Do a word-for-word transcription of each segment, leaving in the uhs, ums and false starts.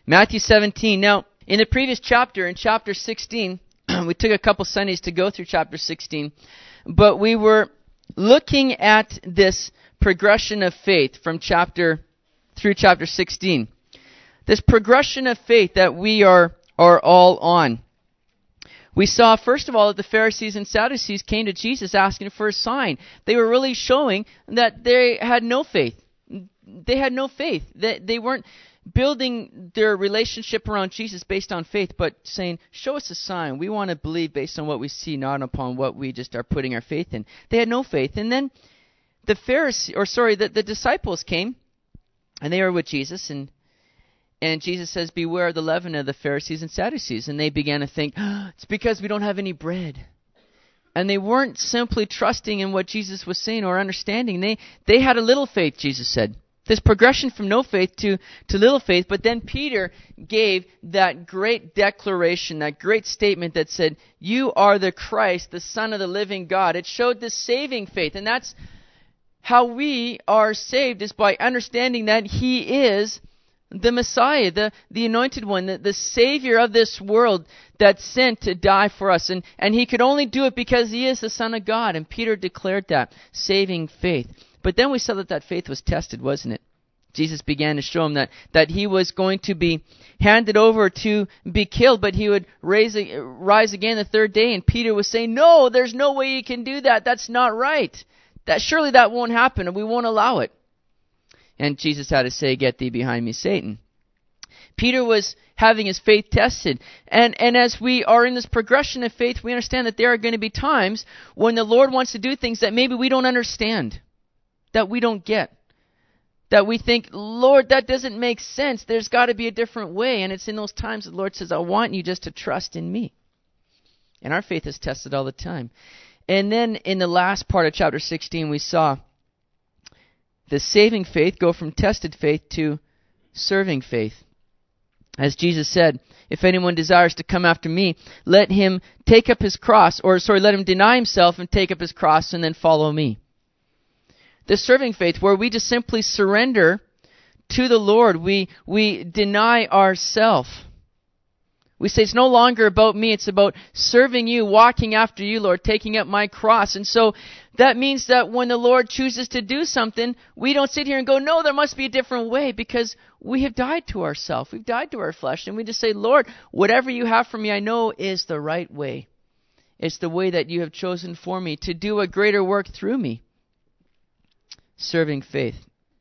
Matthew seventeen. Now, in the previous chapter, in chapter sixteen, we took a couple Sundays to go through chapter sixteen, but we were looking at this progression of faith from chapter through chapter sixteen. This progression of faith that we are, are all on. We saw, first of all, that the Pharisees and Sadducees came to Jesus asking for a sign. They were really showing that they had no faith. They had no faith. They, they weren't building their relationship around Jesus based on faith, but saying, show us a sign. We want to believe based on what we see, not upon what we just are putting our faith in. They had no faith. And then the Pharisees, or sorry, the, the disciples came, and they were with Jesus, and And Jesus says, beware of the leaven of the Pharisees and Sadducees. And they began to think, oh, it's because we don't have any bread. And they weren't simply trusting in what Jesus was saying or understanding. They they had a little faith, Jesus said. This progression from no faith to, to little faith. But then Peter gave that great declaration, that great statement that said, you are the Christ, the Son of the living God. It showed this saving faith. And that's how we are saved, is by understanding that He is the Messiah, the, the anointed one, the, the Savior of this world that's sent to die for us. And, and He could only do it because He is the Son of God. And Peter declared that, saving faith. But then we saw that that faith was tested, wasn't it? Jesus began to show him that, that he was going to be handed over to be killed, but he would raise, rise again the third day. And Peter was saying, no, there's no way you can do that. That's not right. That surely that won't happen, and we won't allow it. And Jesus had to say, get thee behind me, Satan. Peter was having his faith tested. And, and as we are in this progression of faith, we understand that there are going to be times when the Lord wants to do things that maybe we don't understand, that we don't get, that we think, Lord, that doesn't make sense. There's got to be a different way. And it's in those times that the Lord says, I want you just to trust in me. And our faith is tested all the time. And then in the last part of chapter sixteen, we saw the saving faith go from tested faith to serving faith. As Jesus said, if anyone desires to come after me, let him take up his cross, or sorry, let him deny himself and take up his cross and then follow me. The serving faith, where we just simply surrender to the Lord. We, we deny ourselves. We say it's no longer about me, it's about serving you, walking after you, Lord, taking up my cross. And so that means that when the Lord chooses to do something, we don't sit here and go, no, there must be a different way, because we have died to ourselves. We've died to our flesh. And we just say, Lord, whatever you have for me, I know is the right way. It's the way that you have chosen for me to do a greater work through me. Serving faith.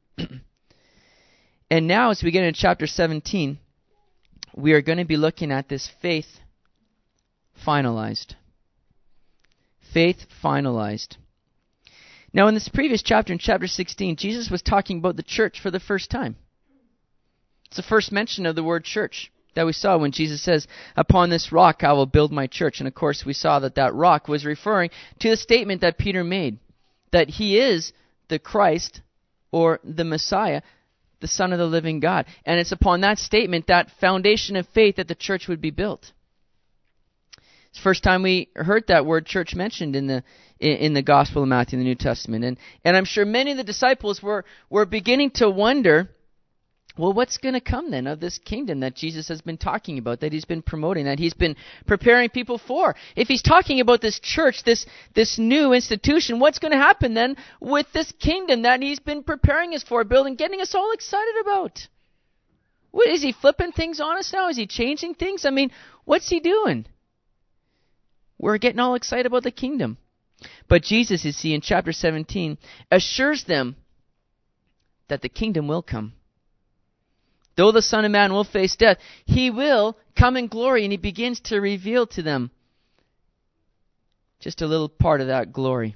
And now as we get into chapter seventeen, we are going to be looking at this faith finalized. Faith finalized. Now in this previous chapter, in chapter sixteen, Jesus was talking about the church for the first time. It's the first mention of the word church that we saw when Jesus says, upon this rock I will build my church. And of course we saw that that rock was referring to the statement that Peter made, that he is the Christ, or the Messiah, the Son of the living God. And it's upon that statement, that foundation of faith, that the church would be built. It's the first time we heard that word church mentioned in the in, in the Gospel of Matthew in the New Testament. And and I'm sure many of the disciples were, were beginning to wonder, well, what's going to come then of this kingdom that Jesus has been talking about, that he's been promoting, that he's been preparing people for? If he's talking about this church, this this new institution, what's going to happen then with this kingdom that he's been preparing us for, building, getting us all excited about? What, is he flipping things on us now? Is he changing things? I mean, what's he doing? We're getting all excited about the kingdom. But Jesus, you see, in chapter seventeen, assures them that the kingdom will come. Though the Son of Man will face death, he will come in glory, and he begins to reveal to them just a little part of that glory.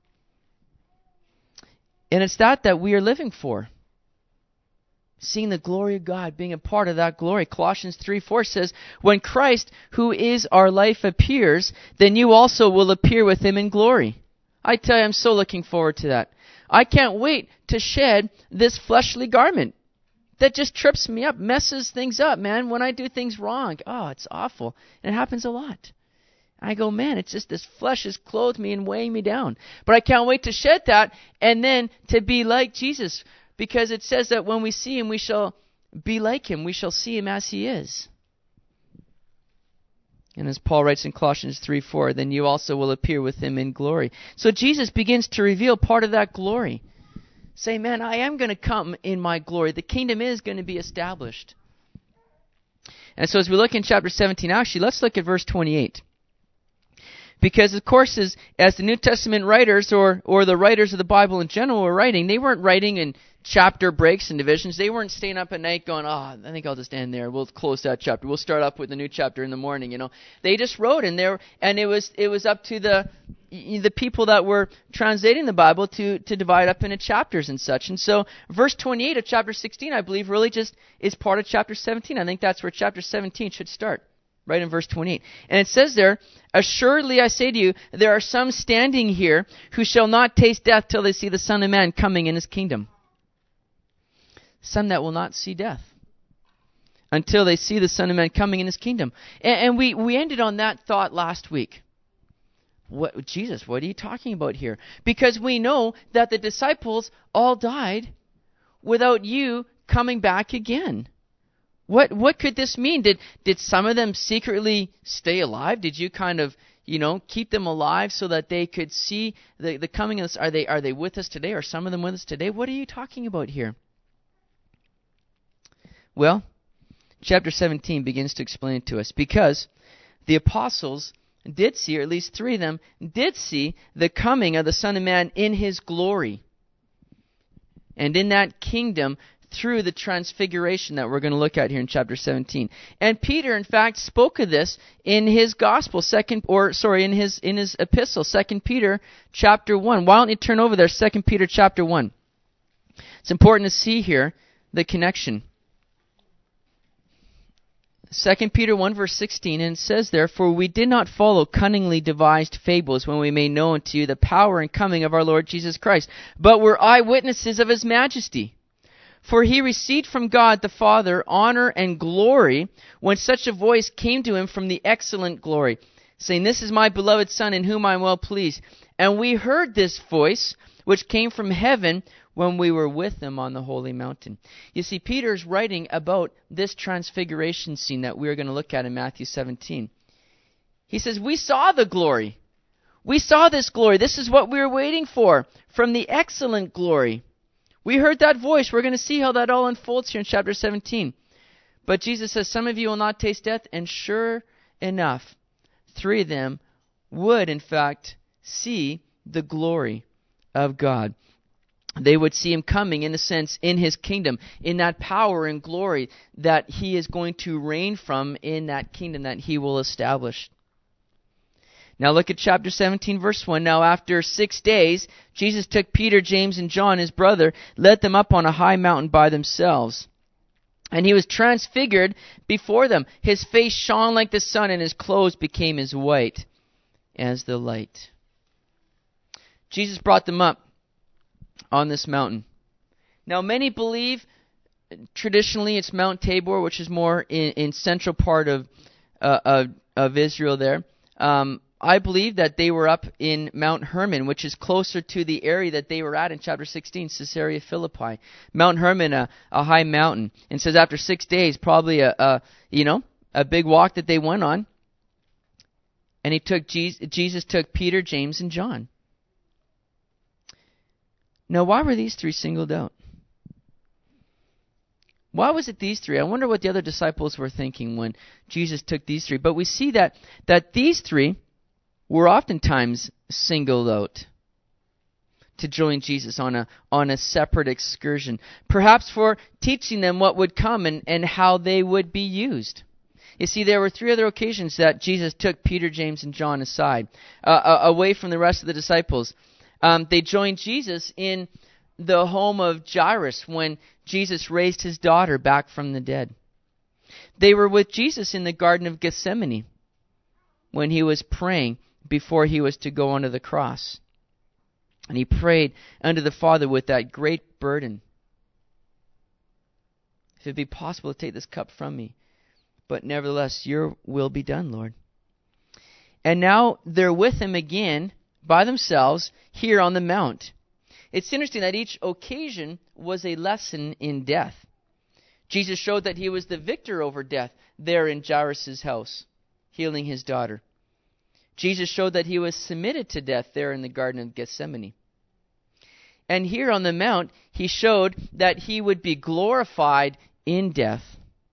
And it's that that we are living for. Seeing the glory of God, being a part of that glory. Colossians three four says, when Christ, who is our life, appears, then you also will appear with him in glory. I tell you, I'm so looking forward to that. I can't wait to shed this fleshly garment that just trips me up, messes things up, man. When I do things wrong, oh, it's awful. And it happens a lot. I go, man, it's just this flesh has clothed me and weighing me down. But I can't wait to shed that and then to be like Jesus. Because it says that when we see him, we shall be like him. We shall see him as he is. And as Paul writes in Colossians three four, then you also will appear with him in glory. So Jesus begins to reveal part of that glory. Say, man, I am going to come in my glory. The kingdom is going to be established. And so as we look in chapter seventeen, actually, let's look at verse twenty-eight. Because, of course, as, as the New Testament writers or, or the writers of the Bible in general were writing, they weren't writing in chapter breaks and divisions. They weren't staying up at night going, oh, I think I'll just end there. We'll close that chapter. We'll start up with a new chapter in the morning, you know. They just wrote in there, and it was it was up to the the people that were translating the Bible to, to divide up into chapters and such. And so verse twenty-eight of chapter sixteen, I believe, really just is part of chapter seventeen. I think that's where chapter seventeen should start. Right in verse twenty-eight. And it says there, assuredly I say to you, there are some standing here who shall not taste death till they see the Son of Man coming in his kingdom. Some that will not see death until they see the Son of Man coming in his kingdom. And, and we, we ended on that thought last week. What, Jesus, what are you talking about here? Because we know that the disciples all died without you coming back again. What what could this mean? Did did some of them secretly stay alive? Did you kind of, you know, keep them alive so that they could see the, the coming of this? Are they are they with us today? Are some of them with us today? What are you talking about here? Well, chapter seventeen begins to explain it to us. Because the apostles did see, or at least three of them, did see the coming of the Son of Man in his glory. And in that kingdom, through the transfiguration that we're going to look at here in chapter seventeen. And Peter, in fact, spoke of this in his gospel, second, or sorry, in his in his epistle, Second Peter chapter one. Why don't you turn over there, Second Peter chapter one? It's important to see here the connection. Second Peter one verse sixteen, and it says there, for we did not follow cunningly devised fables when we made known to you the power and coming of our Lord Jesus Christ, but were eyewitnesses of his majesty. For he received from God the Father honor and glory when such a voice came to him from the excellent glory, saying, this is my beloved Son in whom I am well pleased. And we heard this voice which came from heaven when we were with him on the holy mountain. You see, Peter's writing about this transfiguration scene that we're going to look at in Matthew seventeen. He says, we saw the glory. We saw this glory. This is what we were waiting for, from the excellent glory. We heard that voice. We're going to see how that all unfolds here in chapter seventeen. But Jesus says, some of you will not taste death. And sure enough, three of them would, in fact, see the glory of God. They would see him coming, in a sense, in his kingdom, in that power and glory that he is going to reign from in that kingdom that he will establish. Now look at chapter seventeen, verse one. Now after six days, Jesus took Peter, James, and John, his brother, led them up on a high mountain by themselves. And he was transfigured before them. His face shone like the sun, and his clothes became as white as the light. Jesus brought them up on this mountain. Now many believe, traditionally it's Mount Tabor, which is more in, in central part of, uh, of, of Israel there. Um, I believe that they were up in Mount Hermon, which is closer to the area that they were at in chapter sixteen, Caesarea Philippi. Mount Hermon, a, a high mountain. And says after six days, probably a, a you know a big walk that they went on. And he took Jesus, Jesus took Peter, James, and John. Now, why were these three singled out? Why was it these three? I wonder what the other disciples were thinking when Jesus took these three. But we see that that these three were oftentimes singled out to join Jesus on a on a separate excursion, perhaps for teaching them what would come and, and how they would be used. You see, there were three other occasions that Jesus took Peter, James, and John aside, uh, away from the rest of the disciples. Um, they joined Jesus in the home of Jairus when Jesus raised his daughter back from the dead. They were with Jesus in the Garden of Gethsemane when he was praying before he was to go onto the cross. And he prayed unto the Father with that great burden. If it be possible to take this cup from me, but nevertheless your will be done, Lord. And now they're with him again by themselves here on the mount. It's interesting that each occasion was a lesson in death. Jesus showed that he was the victor over death there in Jairus' house, healing his daughter. Jesus showed that he was submitted to death there in the Garden of Gethsemane. And here on the Mount, he showed that he would be glorified in death.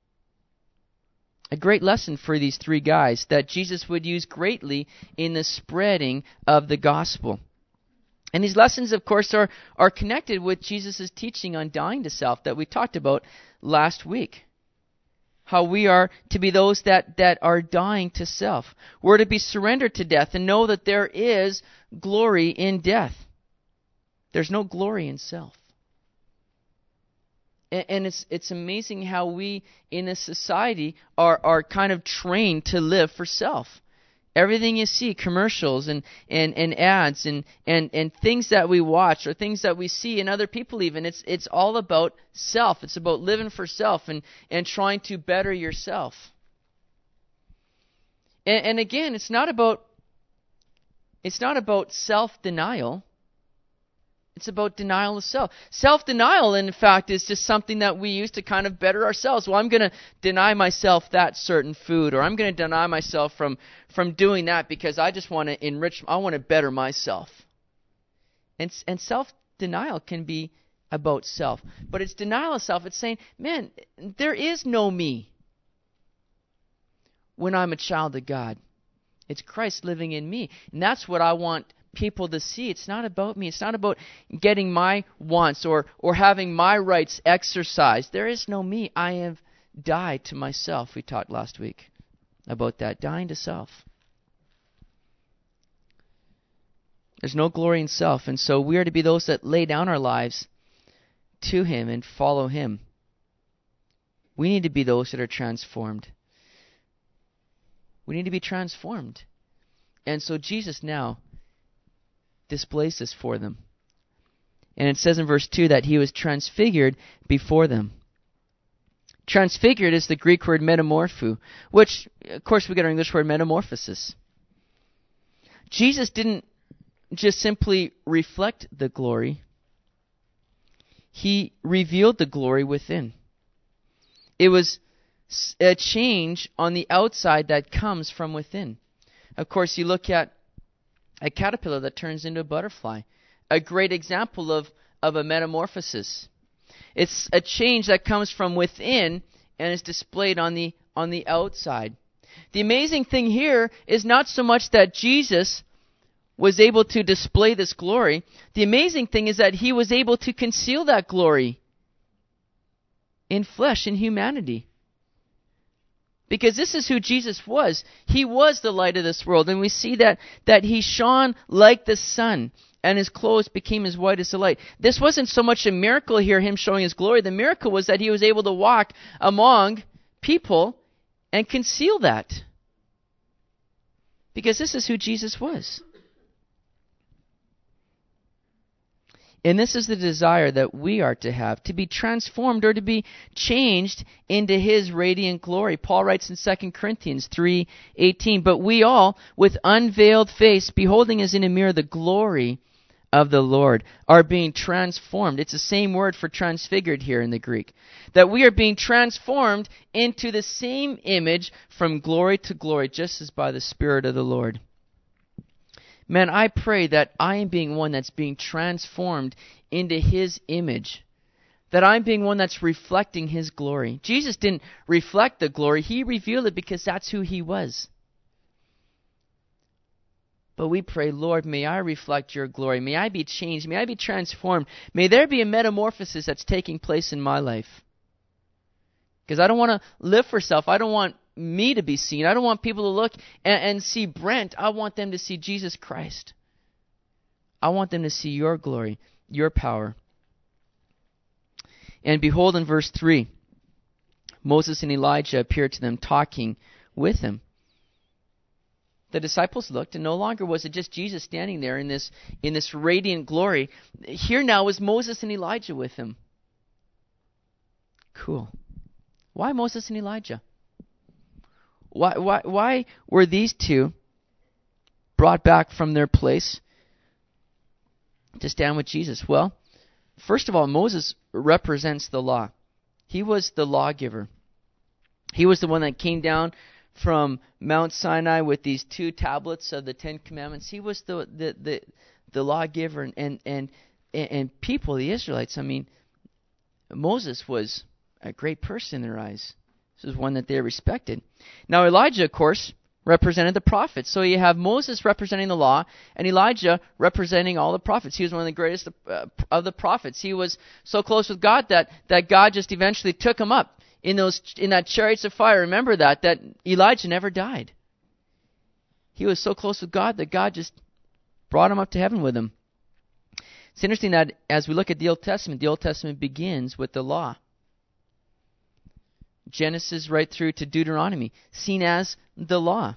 A great lesson for these three guys that Jesus would use greatly in the spreading of the gospel. And these lessons, of course, are, are connected with Jesus' teaching on dying to self that we talked about last week. How we are to be those that, that are dying to self. We're to be surrendered to death and know that there is glory in death. There's no glory in self. And, and it's it's amazing how we in this society are, are kind of trained to live for self. Everything you see, commercials and, and, and ads and, and, and things that we watch or things that we see in other people even, it's it's all about self. It's about living for self and, and trying to better yourself. And, and again, it's not about it's not about self-denial. It's about denial of self. Self-denial, in fact, is just something that we use to kind of better ourselves. Well, I'm going to deny myself that certain food, or I'm going to deny myself from, from doing that because I just want to enrich, I want to better myself. And, and self-denial can be about self. But it's denial of self. It's saying, man, there is no me when I'm a child of God. It's Christ living in me. And that's what I want people to see. It's not about me. It's not about getting my wants or, or having my rights exercised. There is no me. I have died to myself. We talked last week about that, dying to self. There's no glory in self, and so we are to be those that lay down our lives to Him and follow Him. We need to be those that are transformed. We need to be transformed. And so Jesus now displays this for them. And it says in verse two that He was transfigured before them. Transfigured is the Greek word metamorpho, which, of course, we get our English word metamorphosis. Jesus didn't just simply reflect the glory. He revealed the glory within. It was a change on the outside that comes from within. Of course, you look at a caterpillar that turns into a butterfly. A great example of, of a metamorphosis. It's a change that comes from within and is displayed on the on the outside. The amazing thing here is not so much that Jesus was able to display this glory. The amazing thing is that He was able to conceal that glory in flesh, in humanity. Because this is who Jesus was. He was the light of this world. And we see that, that He shone like the sun, and His clothes became as white as the light. This wasn't so much a miracle here, Him showing His glory. The miracle was that He was able to walk among people and conceal that. Because this is who Jesus was. And this is the desire that we are to have, to be transformed or to be changed into His radiant glory. Paul writes in Second Corinthians three eighteen, "But we all, with unveiled face, beholding as in a mirror the glory of the Lord, are being transformed." It's the same word for transfigured here in the Greek. That we are being transformed into the same image from glory to glory, just as by the Spirit of the Lord. Man, I pray that I am being one that's being transformed into His image. That I'm being one that's reflecting His glory. Jesus didn't reflect the glory. He revealed it because that's who He was. But we pray, Lord, may I reflect Your glory. May I be changed. May I be transformed. May there be a metamorphosis that's taking place in my life. Because I don't want to live for self. I don't want me to be seen. I don't want people to look and, and see Brent. I want them to see Jesus Christ. I want them to see Your glory, Your power. And behold, in verse three, Moses and Elijah appeared to them talking with Him. The disciples looked, and no longer was it just Jesus standing there in this, in this radiant glory. Here now was Moses and Elijah with Him. Cool. Why Moses and Elijah? Why, why, why were these two brought back from their place to stand with Jesus? Well, first of all, Moses represents the law. He was the lawgiver. He was the one that came down from Mount Sinai with these two tablets of the Ten Commandments. He was the the the, the lawgiver, and, and and and people, the Israelites. I mean, Moses was a great person in their eyes. This is one that they respected. Now Elijah, of course, represented the prophets. So you have Moses representing the law, and Elijah representing all the prophets. He was one of the greatest uh, of the prophets. He was so close with God that, that God just eventually took him up in those in that chariots of fire. Remember that, that Elijah never died. He was so close with God that God just brought him up to heaven with him. It's interesting that as we look at the Old Testament, the Old Testament begins with the law. Genesis right through to Deuteronomy, seen as the law.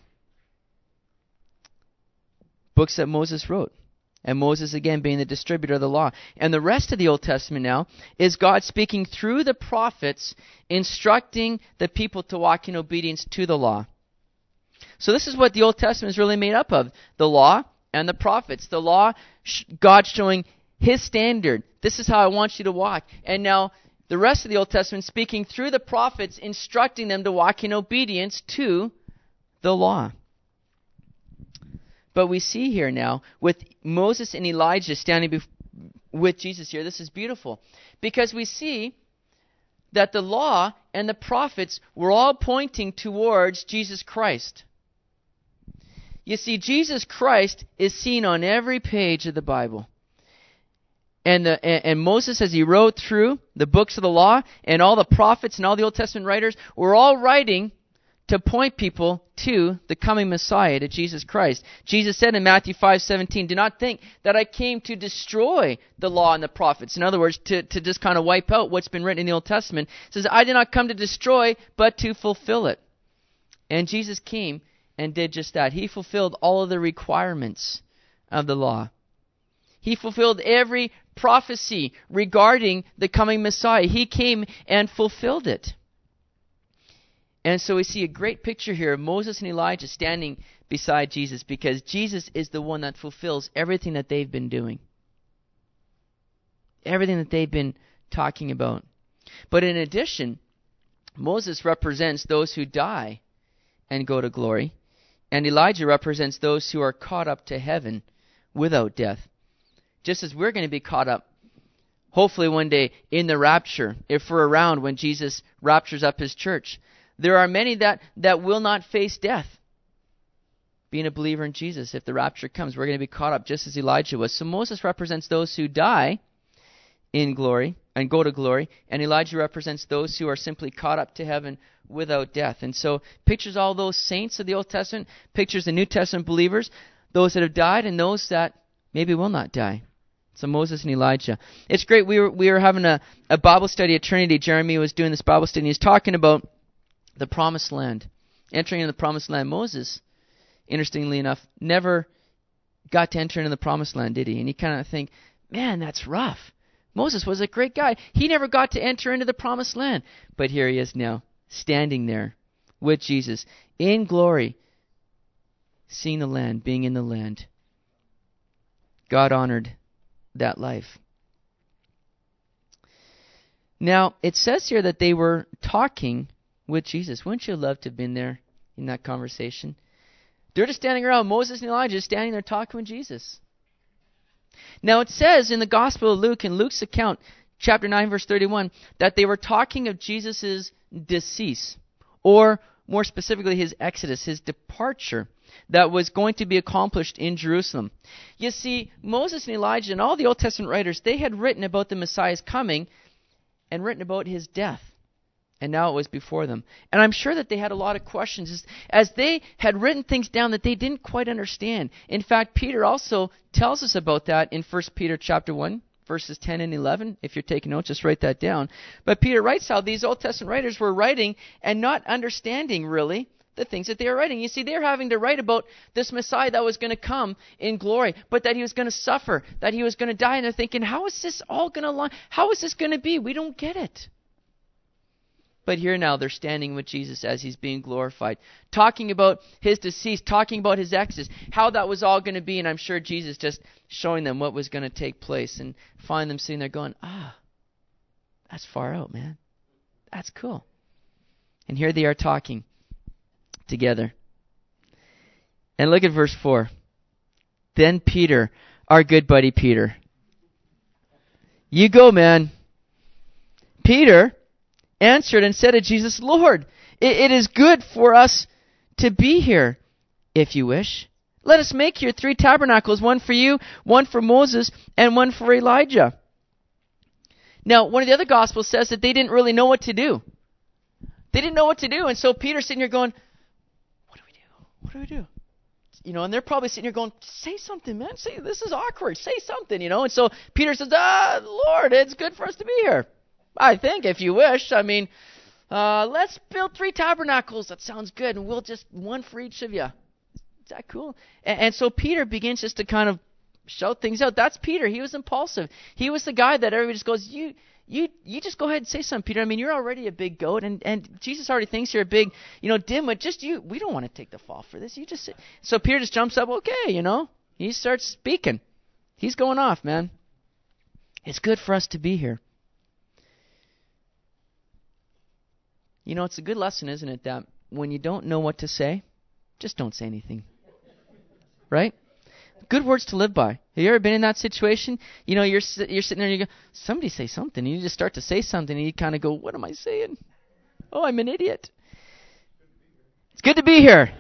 Books that Moses wrote. And Moses, again, being the distributor of the law. And the rest of the Old Testament now is God speaking through the prophets, instructing the people to walk in obedience to the law. So this is what the Old Testament is really made up of. The law and the prophets. The law, God showing His standard. This is how I want you to walk. And now the rest of the Old Testament speaking through the prophets, instructing them to walk in obedience to the law. But we see here now, with Moses and Elijah standing bef- with Jesus here, this is beautiful. Because we see that the law and the prophets were all pointing towards Jesus Christ. You see, Jesus Christ is seen on every page of the Bible. And, the, and, and Moses, as he wrote through the books of the law, and all the prophets and all the Old Testament writers, were all writing to point people to the coming Messiah, to Jesus Christ. Jesus said in Matthew five seventeen, "Do not think that I came to destroy the law and the prophets." In other words, to, to just kind of wipe out what's been written in the Old Testament. It says, "I did not come to destroy, but to fulfill it." And Jesus came and did just that. He fulfilled all of the requirements of the law. He fulfilled every prophecy regarding the coming Messiah. He came and fulfilled it. And so we see a great picture here of Moses and Elijah standing beside Jesus, because Jesus is the one that fulfills everything that they've been doing. Everything that they've been talking about. But in addition, Moses represents those who die and go to glory, and Elijah represents those who are caught up to heaven without death. Just as we're going to be caught up, hopefully one day, in the rapture, if we're around when Jesus raptures up His church. There are many that, that will not face death. Being a believer in Jesus, if the rapture comes, we're going to be caught up just as Elijah was. So Moses represents those who die in glory and go to glory, and Elijah represents those who are simply caught up to heaven without death. And so pictures all those saints of the Old Testament, pictures the New Testament believers, those that have died and those that maybe will not die. So Moses and Elijah. It's great. We were we were having a, a Bible study at Trinity. Jeremy was doing this Bible study, and he was talking about the Promised Land. Entering into the Promised Land. Moses, interestingly enough, never got to enter into the Promised Land, did he? And you kind of think, man, that's rough. Moses was a great guy. He never got to enter into the Promised Land. But here he is now, standing there with Jesus in glory, seeing the land, being in the land. God honored that life. Now, it says here that they were talking with Jesus. Wouldn't you love to have been there in that conversation? They're just standing around. Moses and Elijah standing there talking with Jesus. Now, it says in the Gospel of Luke, in Luke's account, chapter nine, verse thirty-one, that they were talking of Jesus' decease, or more specifically, His exodus, His departure, that was going to be accomplished in Jerusalem. You see, Moses and Elijah and all the Old Testament writers, they had written about the Messiah's coming and written about His death. And now it was before them. And I'm sure that they had a lot of questions as, as they had written things down that they didn't quite understand. In fact, Peter also tells us about that in First Peter chapter one, verses ten and eleven. If you're taking notes, just write that down. But Peter writes how these Old Testament writers were writing and not understanding really the things that they were writing. You see, they're having to write about this Messiah that was going to come in glory, but that He was going to suffer, that He was going to die. And they're thinking, how is this all going to line? How is this going to be? We don't get it. But here now they're standing with Jesus as He's being glorified, talking about His decease, talking about His exodus, how that was all going to be. And I'm sure Jesus just showing them what was going to take place, and find them sitting there going, ah, that's far out, man. That's cool. And here they are talking together. And look at verse four. Then Peter, our good buddy Peter. You go, man. Peter answered and said to Jesus, Lord, it, it is good for us to be here, if you wish. Let us make here three tabernacles, one for you, one for Moses, and one for Elijah. Now, one of the other Gospels says that they didn't really know what to do. They didn't know what to do. And so Peter's sitting here going, what do we do? What do we do? You know, and they're probably sitting here going, say something, man. Say, this is awkward. Say something, you know. And so Peter says, ah, Lord, it's good for us to be here. I think, if you wish. I mean, uh, let's build three tabernacles. That sounds good. And we'll just, one for each of you. Is that cool? And, and so Peter begins just to kind of shout things out. That's Peter. He was impulsive. He was the guy that everybody just goes, you you you just go ahead and say something, Peter. I mean, you're already a big goat, and, and Jesus already thinks you're a big, you know, dimwit. Just you. We don't want to take the fall for this. You just say. So Peter just jumps up, okay, you know. He starts speaking. He's going off, man. It's good for us to be here. You know, it's a good lesson, isn't it, that when you don't know what to say, just don't say anything. Right? Good words to live by. Have you ever been in that situation? You know, you're you're sitting there and you go, somebody say something. And you just start to say something and you kind of go, what am I saying? Oh, I'm an idiot. It's good to be here.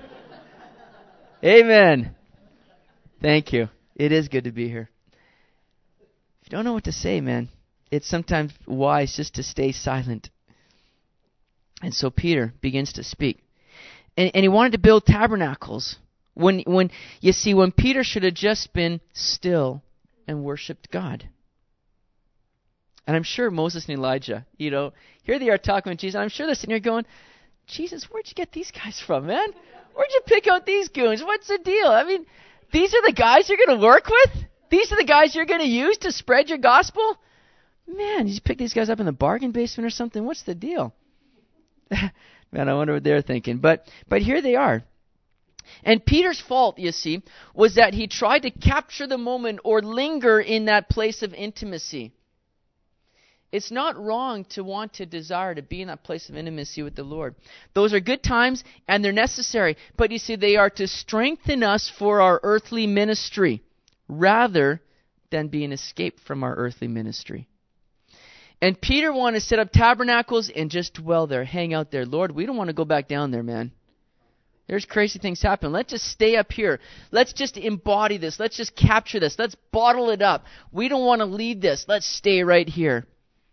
Amen. Thank you. It is good to be here. If you don't know what to say, man, it's sometimes wise just to stay silent. And so Peter begins to speak. And, and he wanted to build tabernacles. When, when you see, when Peter should have just been still and worshipped God. And I'm sure Moses and Elijah, you know, here they are talking with Jesus. I'm sure they're sitting here going, Jesus, where'd you get these guys from, man? Where'd you pick out these goons? What's the deal? I mean, these are the guys you're going to work with? These are the guys you're going to use to spread your gospel? Man, you pick these guys up in the bargain basement or something? What's the deal? Man, I wonder what they're thinking. But but here they are. And Peter's fault, you see, was that he tried to capture the moment or linger in that place of intimacy. It's not wrong to want to desire to be in that place of intimacy with the Lord. Those are good times and they're necessary. But you see, they are to strengthen us for our earthly ministry rather than be an escape from our earthly ministry. And Peter wanted to set up tabernacles and just dwell there, hang out there. Lord, we don't want to go back down there, man. There's crazy things happen. Let's just stay up here. Let's just embody this. Let's just capture this. Let's bottle it up. We don't want to lead this. Let's stay right here.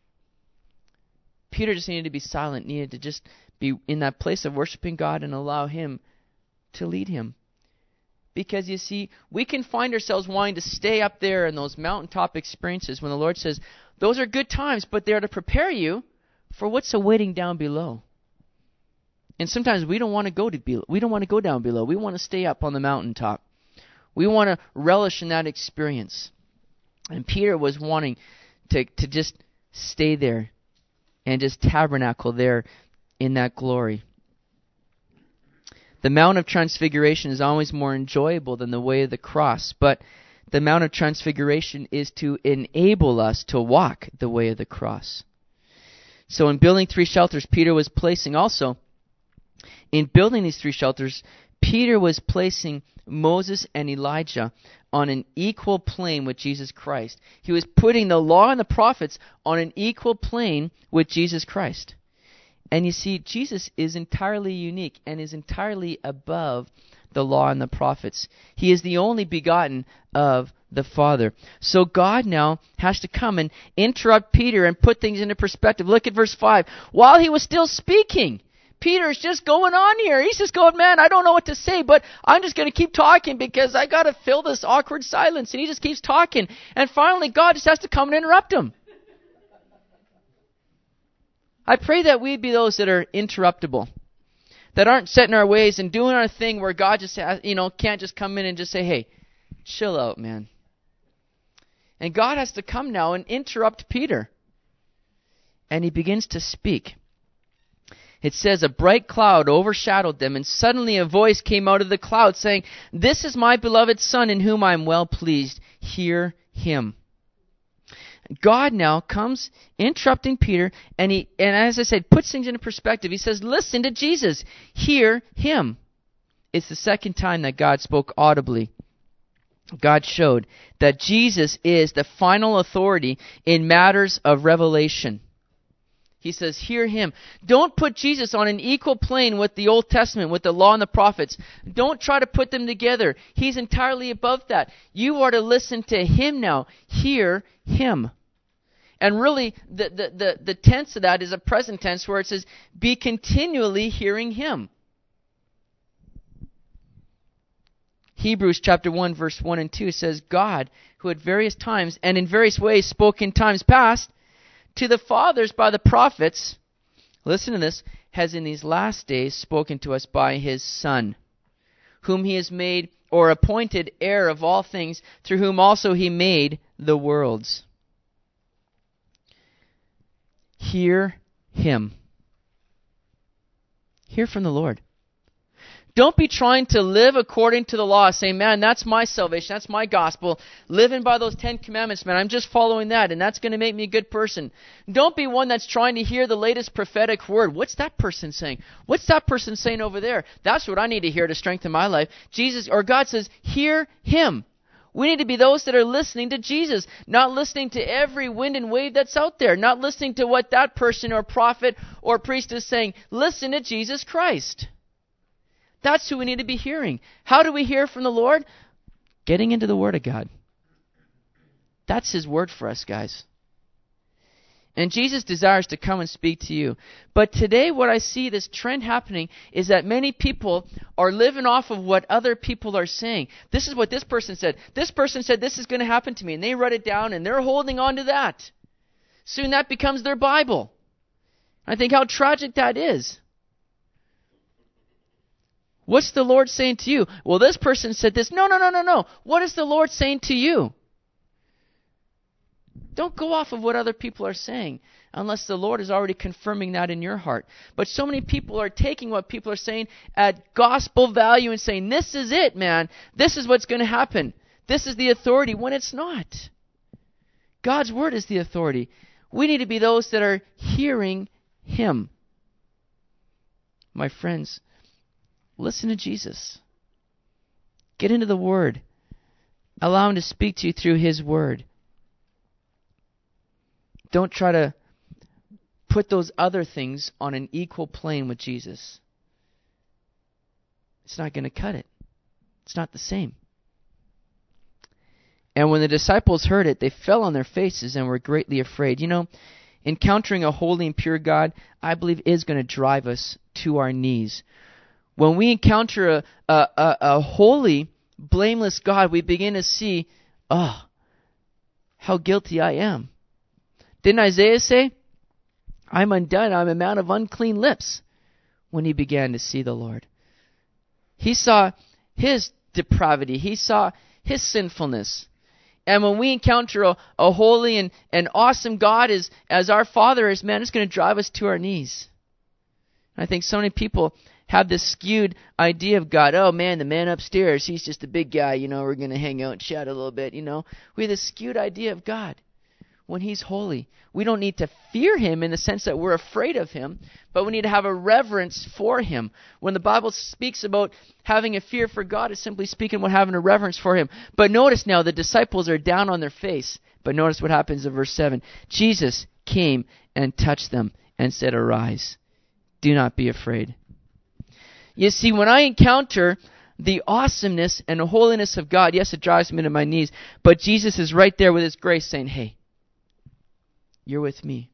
Peter just needed to be silent, needed to just be in that place of worshiping God and allow Him to lead him. Because you see, we can find ourselves wanting to stay up there in those mountaintop experiences when the Lord says, those are good times, but they're to prepare you for what's awaiting down below. And sometimes we don't want to go to below. We don't want to go down below. We want to stay up on the mountaintop. We want to relish in that experience. And Peter was wanting to, to just stay there and just tabernacle there in that glory. The Mount of Transfiguration is always more enjoyable than the way of the cross, but the Mount of Transfiguration is to enable us to walk the way of the cross. So in building three shelters, Peter was placing also, in building these three shelters, Peter was placing Moses and Elijah on an equal plane with Jesus Christ. He was putting the law and the prophets on an equal plane with Jesus Christ. And you see, Jesus is entirely unique and is entirely above the law and the prophets. He is the only begotten of the Father. So God now has to come and interrupt Peter and put things into perspective. Look at verse five. While he was still speaking, Peter's just going on here. He's just going, man, I don't know what to say, but I'm just going to keep talking because I got to fill this awkward silence. And he just keeps talking. And finally, God just has to come and interrupt him. I pray that we'd be those that are interruptible, that aren't set in our ways and doing our thing where God just has, you know, can't just come in and just say, hey, chill out, man. And God has to come now and interrupt Peter. And he begins to speak. It says, a bright cloud overshadowed them, and suddenly a voice came out of the cloud saying, this is my beloved Son in whom I am well pleased. Hear him. God now comes interrupting Peter, and he, and as I said, puts things into perspective. He says, listen to Jesus. Hear him. It's the second time that God spoke audibly. God showed that Jesus is the final authority in matters of revelation. He says, hear him. Don't put Jesus on an equal plane with the Old Testament, with the law and the prophets. Don't try to put them together. He's entirely above that. You are to listen to him now. Hear him. And really, the, the, the, the tense of that is a present tense where it says, be continually hearing him. Hebrews chapter one, verse one and two says, God, who at various times and in various ways spoke in times past to the fathers by the prophets, listen to this, has in these last days spoken to us by his Son, whom he has made or appointed heir of all things, through whom also he made the worlds. Hear him. Hear from the Lord. Don't be trying to live according to the law, saying, man, that's my salvation, that's my gospel. Living by those Ten Commandments, man, I'm just following that, and that's going to make me a good person. Don't be one that's trying to hear the latest prophetic word. What's that person saying? What's that person saying over there? That's what I need to hear to strengthen my life. Jesus, or God says, hear him. We need to be those that are listening to Jesus, not listening to every wind and wave that's out there, not listening to what that person or prophet or priest is saying. Listen to Jesus Christ. That's who we need to be hearing. How do we hear from the Lord? Getting into the Word of God. That's his word for us, guys. And Jesus desires to come and speak to you. But today what I see this trend happening is that many people are living off of what other people are saying. This is what this person said. This person said this is going to happen to me. And they write it down and they're holding on to that. Soon that becomes their Bible. I think how tragic that is. What's the Lord saying to you? Well, this person said this. No, no, no, no, no. What is the Lord saying to you? Don't go off of what other people are saying unless the Lord is already confirming that in your heart. But so many people are taking what people are saying at gospel value and saying, this is it, man. This is what's going to happen. This is the authority, when it's not. God's word is the authority. We need to be those that are hearing him. My friends, listen to Jesus. Get into the Word. Allow him to speak to you through his Word. Don't try to put those other things on an equal plane with Jesus. It's not going to cut it. It's not the same. And when the disciples heard it, they fell on their faces and were greatly afraid. You know, encountering a holy and pure God, I believe, is going to drive us to our knees. When we encounter a, a, a, a holy, blameless God, we begin to see, oh, how guilty I am. Didn't Isaiah say, I'm undone, I'm a man of unclean lips, when he began to see the Lord? He saw his depravity. He saw his sinfulness. And when we encounter a, a holy and, and awesome God as, as our Father is, man, it's going to drive us to our knees. I think so many people have this skewed idea of God. Oh, man, the man upstairs, he's just a big guy, you know, we're going to hang out and chat a little bit, you know. We have this skewed idea of God when he's holy. We don't need to fear him in the sense that we're afraid of him, but we need to have a reverence for him. When the Bible speaks about having a fear for God, it's simply speaking about having a reverence for him. But notice now, the disciples are down on their face. But notice what happens in verse seven. Jesus came and touched them and said, arise. Do not be afraid. You see, when I encounter the awesomeness and the holiness of God, yes, it drives me to my knees, but Jesus is right there with his grace saying, hey, you're with me.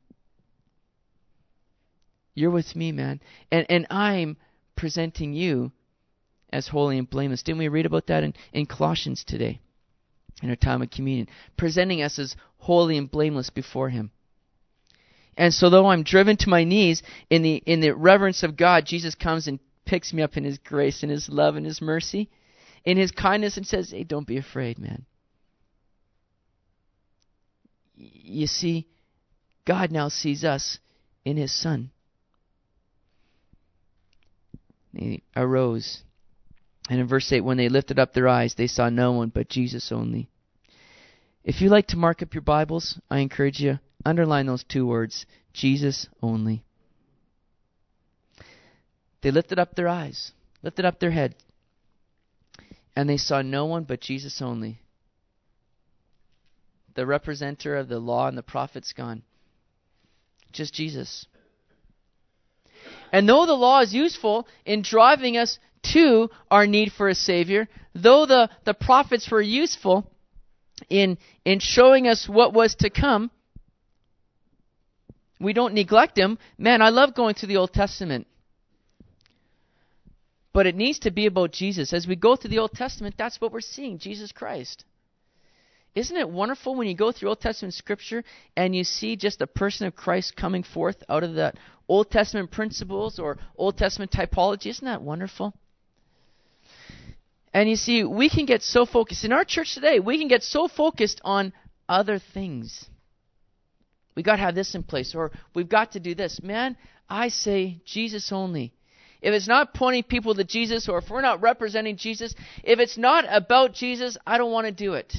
You're with me, man. And and I'm presenting you as holy and blameless. Didn't we read about that in, in Colossians today, in our time of communion? Presenting us as holy and blameless before him. And so though I'm driven to my knees in the in the reverence of God, Jesus comes and picks me up in his grace and his love and his mercy, in his kindness, and says, hey, don't be afraid, man. You see, God now sees us in his Son. He arose. And in verse eight, when they lifted up their eyes, they saw no one but Jesus only. If you like to mark up your Bibles, I encourage you, underline those two words, Jesus only. They lifted up their eyes, lifted up their head, and they saw no one but Jesus only. The representative of the law and the prophets gone. Just Jesus. And though the law is useful in driving us to our need for a Savior, though the, the prophets were useful in, in showing us what was to come, we don't neglect them. Man, I love going through the Old Testament. But it needs to be about Jesus. As we go through the Old Testament, that's what we're seeing, Jesus Christ. Isn't it wonderful when you go through Old Testament Scripture and you see just the person of Christ coming forth out of that Old Testament principles or Old Testament typology? Isn't that wonderful? And you see, we can get so focused. In our church today, we can get so focused on other things. We got to have this in place, or we've got to do this. Man, I say Jesus only. If it's not pointing people to Jesus, or if we're not representing Jesus, if it's not about Jesus, I don't want to do it.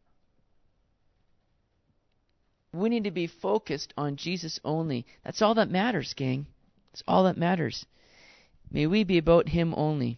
We need to be focused on Jesus only. That's all that matters, gang. That's all that matters. May we be about Him only.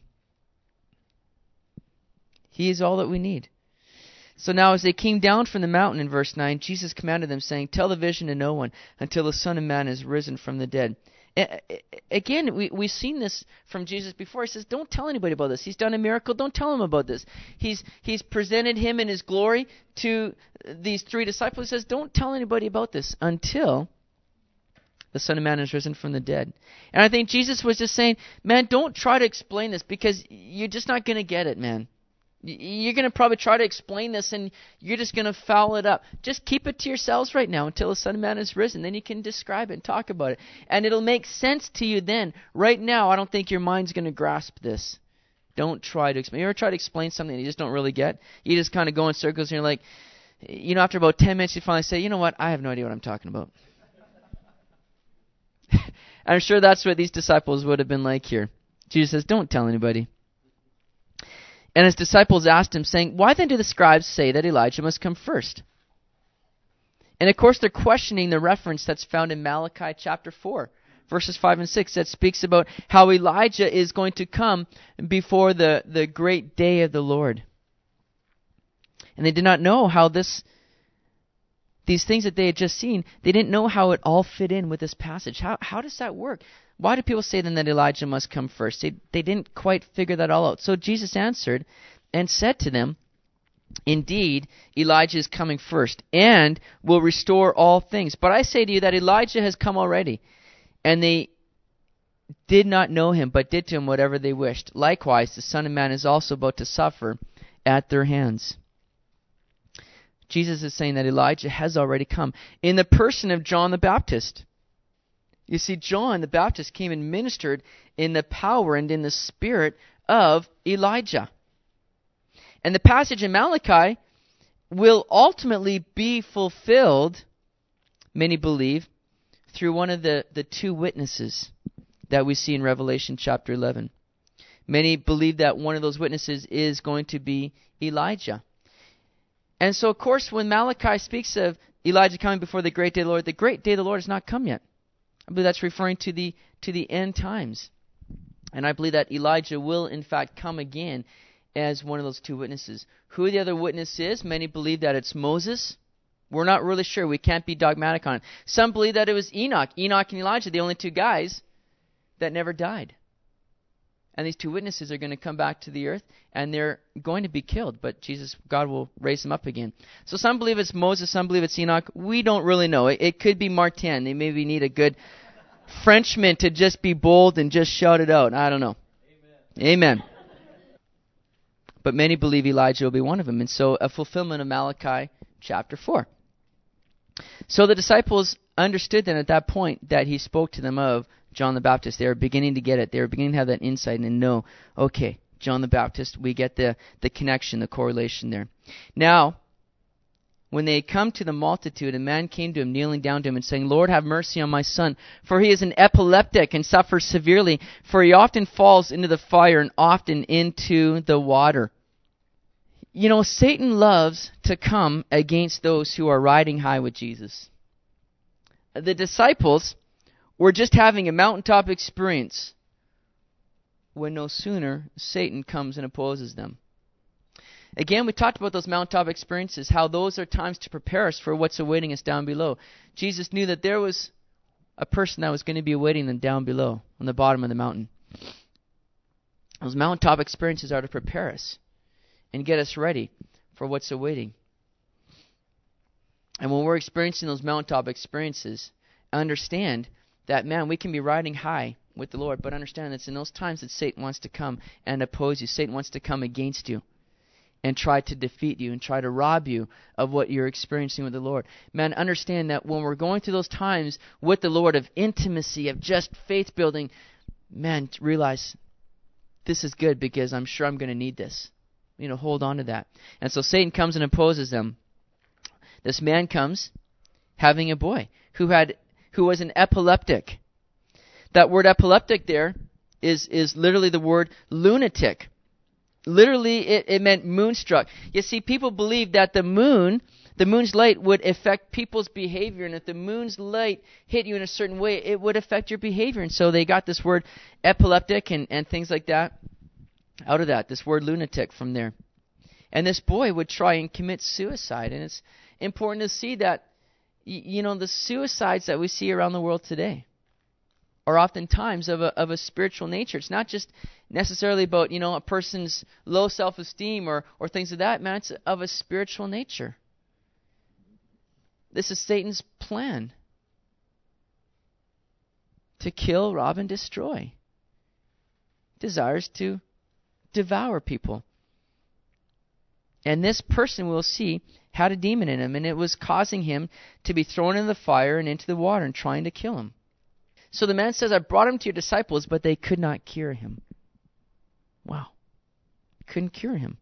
He is all that we need. So now as they came down from the mountain in verse nine, Jesus commanded them, saying, "Tell the vision to no one until the Son of Man is risen from the dead." Again, we, we've seen this from Jesus before. He says, don't tell anybody about this. He's done a miracle. Don't tell him about this. He's he's presented him in his glory to these three disciples. He says, don't tell anybody about this until the Son of Man is risen from the dead. And I think Jesus was just saying, man, don't try to explain this because you're just not going to get it, man. You're going to probably try to explain this and you're just going to foul it up. Just keep it to yourselves right now until the Son of Man is risen. Then you can describe it and talk about it. And it'll make sense to you then. Right now, I don't think your mind's going to grasp this. Don't try to explain. You ever try to explain something that you just don't really get? You just kind of go in circles and you're like, you know, after about ten minutes you finally say, you know what, I have no idea what I'm talking about. I'm sure that's what these disciples would have been like here. Jesus says, don't tell anybody. And his disciples asked him, saying, why then do the scribes say that Elijah must come first? And of course they're questioning the reference that's found in Malachi chapter four, verses five and six, that speaks about how Elijah is going to come before the, the great day of the Lord. And they did not know how this, these things that they had just seen, they didn't know how it all fit in with this passage. How how does that work? Why do people say then that Elijah must come first? They, they didn't quite figure that all out. So Jesus answered and said to them, indeed, Elijah is coming first and will restore all things. But I say to you that Elijah has come already, and they did not know him, but did to him whatever they wished. Likewise, the Son of Man is also about to suffer at their hands. Jesus is saying that Elijah has already come in the person of John the Baptist. You see, John the Baptist came and ministered in the power and in the spirit of Elijah. And the passage in Malachi will ultimately be fulfilled, many believe, through one of the, the two witnesses that we see in Revelation chapter eleven. Many believe that one of those witnesses is going to be Elijah. And so, of course, when Malachi speaks of Elijah coming before the great day of the Lord, the great day of the Lord has not come yet. I believe that's referring to the to the end times. And I believe that Elijah will, in fact, come again as one of those two witnesses. Who the other witness is, many believe that it's Moses. We're not really sure. We can't be dogmatic on it. Some believe that it was Enoch. Enoch and Elijah, the only two guys that never died. And these two witnesses are going to come back to the earth, and they're going to be killed. But Jesus, God will raise them up again. So some believe it's Moses, some believe it's Enoch. We don't really know. It, it could be Martin. They maybe need a good Frenchman to just be bold and just shout it out. I don't know. Amen. Amen. But many believe Elijah will be one of them. And so a fulfillment of Malachi chapter four. So the disciples understood then at that point that he spoke to them of John the Baptist. They were beginning to get it. They were beginning to have that insight and know, okay, John the Baptist, we get the, the connection, the correlation there. Now, when they come to the multitude, a man came to him, kneeling down to him and saying, Lord, have mercy on my son, for he is an epileptic and suffers severely, for he often falls into the fire and often into the water. You know, Satan loves to come against those who are riding high with Jesus. The disciples were just having a mountaintop experience when no sooner Satan comes and opposes them. Again, we talked about those mountaintop experiences, how those are times to prepare us for what's awaiting us down below. Jesus knew that there was a person that was going to be awaiting them down below, on the bottom of the mountain. Those mountaintop experiences are to prepare us and get us ready for what's awaiting. And when we're experiencing those mountaintop experiences, understand that, man, we can be riding high with the Lord, but understand it's in those times that Satan wants to come and oppose you. Satan wants to come against you and try to defeat you and try to rob you of what you're experiencing with the Lord. Man, understand that when we're going through those times with the Lord of intimacy, of just faith building, man, realize this is good because I'm sure I'm going to need this. You know, hold on to that. And so Satan comes and opposes them. This man comes having a boy who had who was an epileptic. That word epileptic there is, is literally the word lunatic. Literally, it, it meant moonstruck. You see, people believe that the moon, the moon's light would affect people's behavior. And if the moon's light hit you in a certain way, it would affect your behavior. And so they got this word epileptic and, and things like that out of that, this word lunatic from there. And this boy would try and commit suicide. And it's important to see that, y- you know, the suicides that we see around the world today are oftentimes of a of a spiritual nature. It's not just necessarily about, you know, a person's low self-esteem or, or things of that, man. It's of a spiritual nature. This is Satan's plan to kill, rob, and destroy. Desires to devour people. And this person, we'll see, had a demon in him, and it was causing him to be thrown in the fire and into the water and trying to kill him. So the man says, I brought him to your disciples, but they could not cure him. Wow. Couldn't cure him.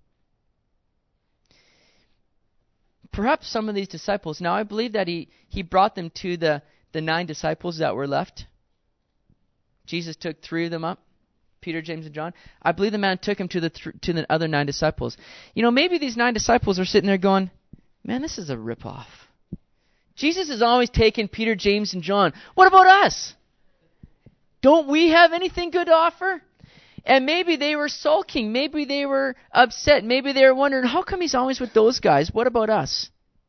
Perhaps some of these disciples, now I believe that he, he brought them to the, the nine disciples that were left. Jesus took three of them up, Peter, James, and John. I believe the man took him to the th- to the other nine disciples. You know, maybe these nine disciples are sitting there going, man, this is a ripoff. Jesus has always taken Peter, James, and John. What about us? Don't we have anything good to offer? And maybe they were sulking. Maybe they were upset. Maybe they were wondering, how come he's always with those guys? What about us?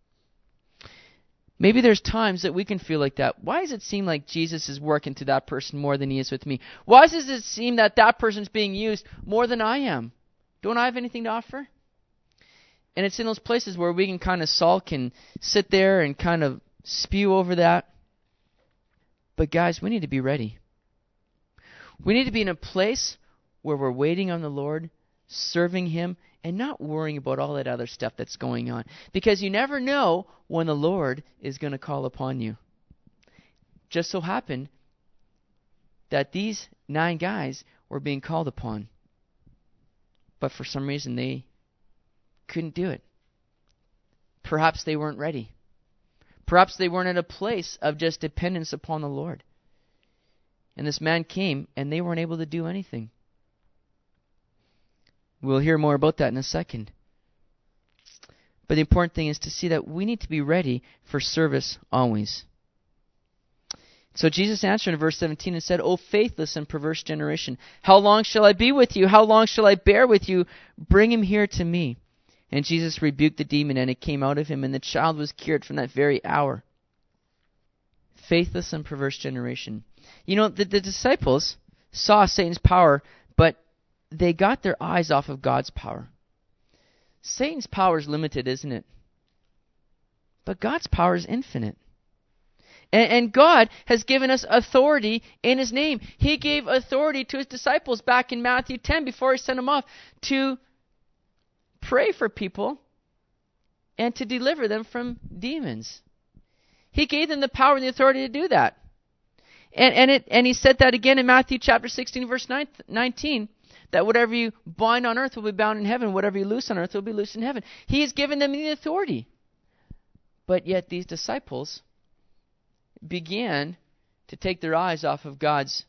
Maybe there's times that we can feel like that. Why does it seem like Jesus is working to that person more than he is with me? Why does it seem that that person's being used more than I am? Don't I have anything to offer? And it's in those places where we can kind of sulk and sit there and kind of spew over that. But guys, we need to be ready. We need to be in a place where we're waiting on the Lord, serving Him, and not worrying about all that other stuff that's going on. Because you never know when the Lord is going to call upon you. Just so happened that these nine guys were being called upon. But for some reason they couldn't do it. Perhaps they weren't ready. Perhaps they weren't at a place of just dependence upon the Lord. And this man came, and they weren't able to do anything. We'll hear more about that in a second. But the important thing is to see that we need to be ready for service always. So Jesus answered in verse seventeen and said, O faithless and perverse generation, how long shall I be with you? How long shall I bear with you? Bring him here to me. And Jesus rebuked the demon, and it came out of him, and the child was cured from that very hour. Faithless and perverse generation. You know, the, the disciples saw Satan's power, but they got their eyes off of God's power. Satan's power is limited, isn't it? But God's power is infinite. And, and God has given us authority in His name. He gave authority to His disciples back in Matthew ten before He sent them off to pray for people and to deliver them from demons. He gave them the power and the authority to do that. And and it and He said that again in Matthew chapter sixteen, verse nineteen, that whatever you bind on earth will be bound in heaven, whatever you loose on earth will be loosed in heaven. He has given them the authority. But yet these disciples began to take their eyes off of God's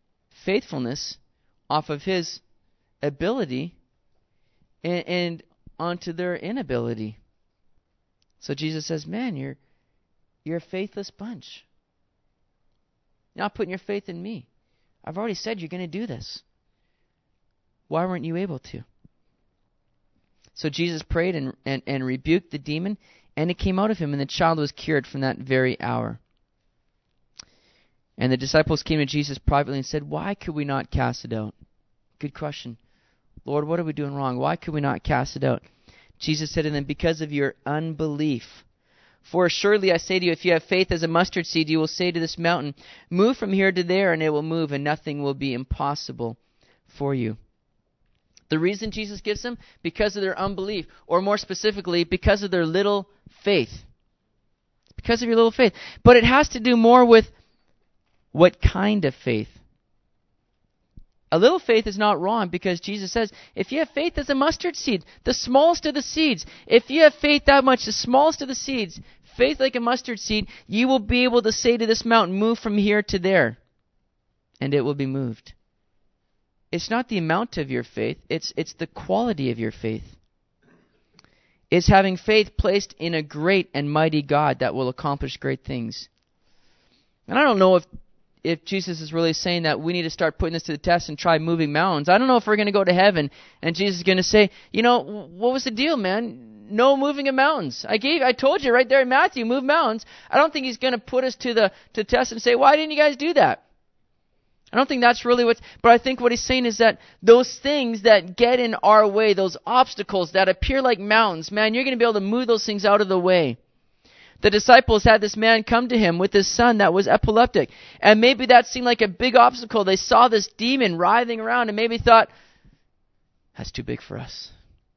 faithfulness, off of His ability, and, and onto their inability. So Jesus says, man, you're you're a faithless bunch. You're not putting your faith in me. I've already said you're going to do this. Why weren't you able to? So Jesus prayed and, and, and rebuked the demon, and it came out of him, and the child was cured from that very hour. And the disciples came to Jesus privately and said, why could we not cast it out? Good question. Lord, what are we doing wrong? Why could we not cast it out? Jesus said to them, because of your unbelief. For assuredly I say to you, if you have faith as a mustard seed, you will say to this mountain, move from here to there, and it will move, and nothing will be impossible for you. The reason Jesus gives them? Because of their unbelief, or more specifically, because of their little faith. Because of your little faith. But it has to do more with what kind of faith. A little faith is not wrong, because Jesus says, if you have faith as a mustard seed, the smallest of the seeds, if you have faith that much, the smallest of the seeds, faith like a mustard seed, you will be able to say to this mountain, move from here to there, and it will be moved. It's not the amount of your faith, it's it's the quality of your faith. It's having faith placed in a great and mighty God that will accomplish great things. And I don't know if if Jesus is really saying that we need to start putting this to the test and try moving mountains. I don't know if we're going to go to heaven and Jesus is going to say, you know, what was the deal, man? No moving of mountains. I gave, I told you right there in Matthew, move mountains. I don't think he's going to put us to the to test and say, why didn't you guys do that? I don't think that's really what, but I think what he's saying is that those things that get in our way, those obstacles that appear like mountains, man, you're going to be able to move those things out of the way. The disciples had this man come to him with his son that was epileptic. And maybe that seemed like a big obstacle. They saw this demon writhing around and maybe thought, that's too big for us.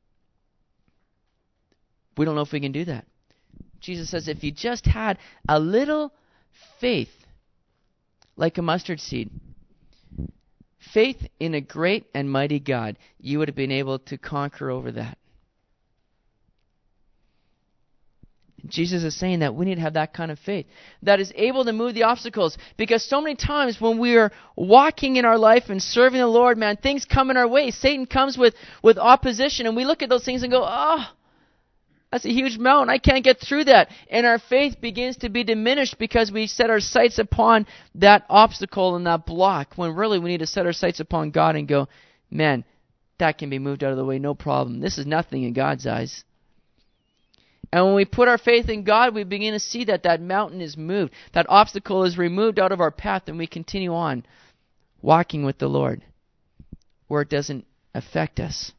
We don't know if we can do that. Jesus says, if you just had a little faith, like a mustard seed, faith in a great and mighty God, you would have been able to conquer over that. Jesus is saying that we need to have that kind of faith that is able to move the obstacles. Because so many times when we are walking in our life and serving the Lord, man, things come in our way. Satan comes with, with opposition, and we look at those things and go, oh, that's a huge mountain. I can't get through that. And our faith begins to be diminished because we set our sights upon that obstacle and that block, when really we need to set our sights upon God and go, man, that can be moved out of the way, no problem. This is nothing in God's eyes. And when we put our faith in God, we begin to see that that mountain is moved. That obstacle is removed out of our path, and we continue on walking with the Lord where it doesn't affect us.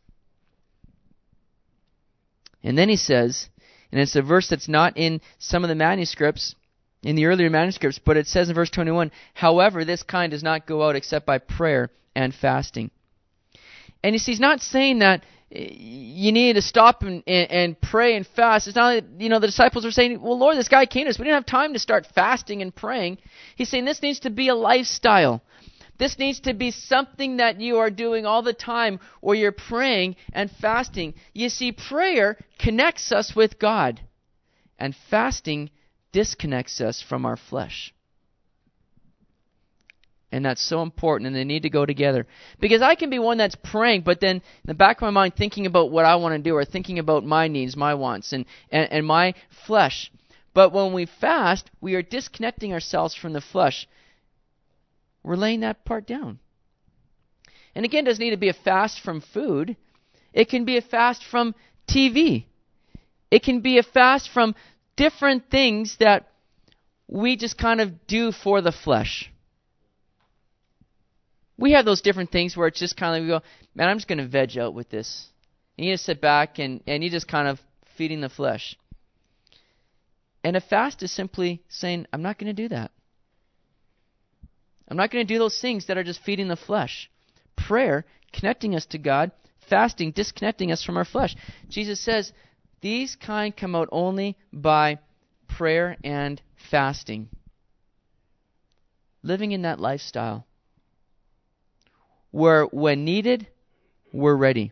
And then he says, and it's a verse that's not in some of the manuscripts, in the earlier manuscripts, but it says in verse twenty-one, however, this kind does not go out except by prayer and fasting. And you see, he's not saying that you need to stop and, and, and pray and fast. It's not like, you know, the disciples were saying, well, Lord, this guy came to us. We didn't have time to start fasting and praying. He's saying this needs to be a lifestyle. This needs to be something that you are doing all the time, where you're praying and fasting. You see, prayer connects us with God, and fasting disconnects us from our flesh. And that's so important, and they need to go together. Because I can be one that's praying, but then in the back of my mind thinking about what I want to do, or thinking about my needs, my wants, and, and, and my flesh. But when we fast, we are disconnecting ourselves from the flesh. We're laying that part down. And again, it doesn't need to be a fast from food. It can be a fast from T V. It can be a fast from different things that we just kind of do for the flesh. We have those different things where it's just kind of, we go, man, I'm just going to veg out with this. And you just sit back and, and you just kind of feeding the flesh. And a fast is simply saying, I'm not going to do that. I'm not going to do those things that are just feeding the flesh. Prayer, connecting us to God. Fasting, disconnecting us from our flesh. Jesus says, these kind come out only by prayer and fasting. Living in that lifestyle, where when needed, we're ready.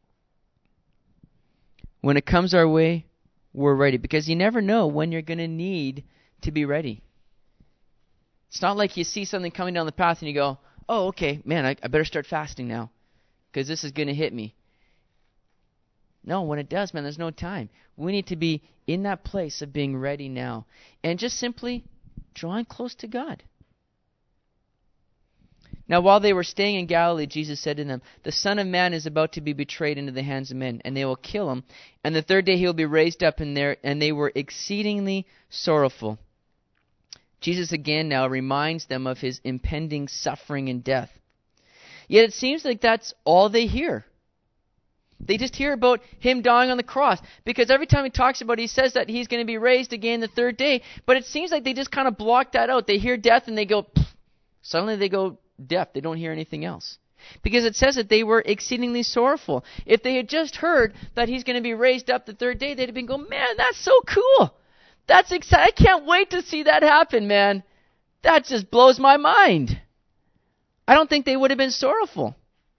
When it comes our way, we're ready. Because you never know when you're going to need to be ready. It's not like you see something coming down the path and you go, oh, okay, man, I, I better start fasting now, because this is going to hit me. No, when it does, man, there's no time. We need to be in that place of being ready now. And just simply drawing close to God. Now, while they were staying in Galilee, Jesus said to them, "The Son of Man is about to be betrayed into the hands of men, and they will kill him. And the third day he will be raised up in there." And they were exceedingly sorrowful. Jesus again now reminds them of his impending suffering and death. Yet it seems like that's all they hear. They just hear about him dying on the cross. Because every time he talks about it, he says that he's going to be raised again the third day. But it seems like they just kind of block that out. They hear death and they go, pfft. Suddenly they go deaf. They don't hear anything else. Because it says that they were exceedingly sorrowful. If they had just heard that he's going to be raised up the third day, they'd have been going, man, that's so cool. That's exciting. I can't wait to see that happen, man. That just blows my mind. I don't think they would have been sorrowful.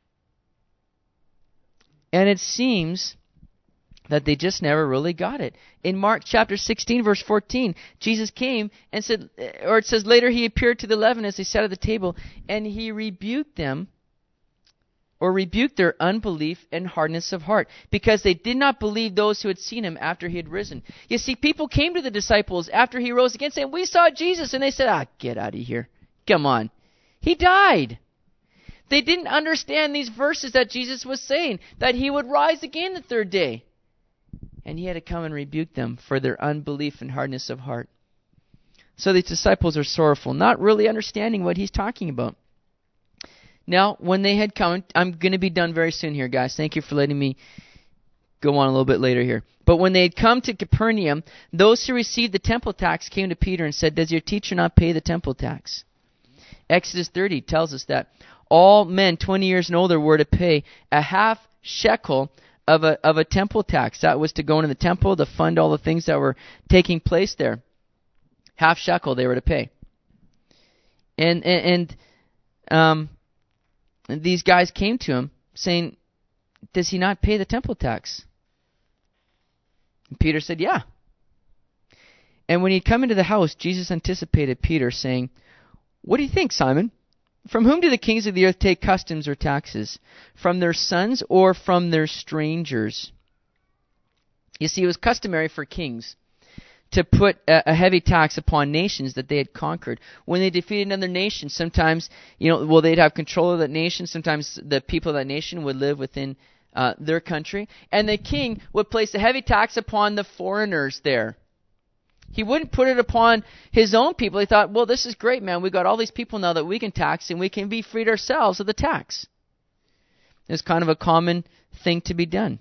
And it seems that they just never really got it. In Mark chapter sixteen, verse fourteen, Jesus came and said, or it says later he appeared to the eleven as they sat at the table, and he rebuked them, or rebuked their unbelief and hardness of heart, because they did not believe those who had seen him after he had risen. You see, people came to the disciples after he rose again saying, "We saw Jesus," and they said, "Ah, get out of here. Come on. He died." They didn't understand these verses that Jesus was saying, that he would rise again the third day. And he had to come and rebuke them for their unbelief and hardness of heart. So these disciples are sorrowful, not really understanding what he's talking about. Now, when they had come, I'm going to be done very soon here, guys. Thank you for letting me go on a little bit later here. But when they had come to Capernaum, those who received the temple tax came to Peter and said, "Does your teacher not pay the temple tax?" Exodus thirty tells us that all men twenty years and older were to pay a half shekel of a of a temple tax. That was to go into the temple to fund all the things that were taking place there. Half shekel they were to pay. And and, and um, these guys came to him saying, "Does he not pay the temple tax?" And Peter said, "Yeah." And when he'd come into the house, Jesus anticipated Peter, saying, "What do you think, Simon? From whom do the kings of the earth take customs or taxes? From their sons or from their strangers?" You see, it was customary for kings to put a, a heavy tax upon nations that they had conquered. When they defeated another nation, sometimes, you know, well, they'd have control of that nation. Sometimes the people of that nation would live within uh, their country. And the king would place a heavy tax upon the foreigners there. He wouldn't put it upon his own people. He thought, well, this is great, man. We've got all these people now that we can tax, and we can be freed ourselves of the tax. It's kind of a common thing to be done.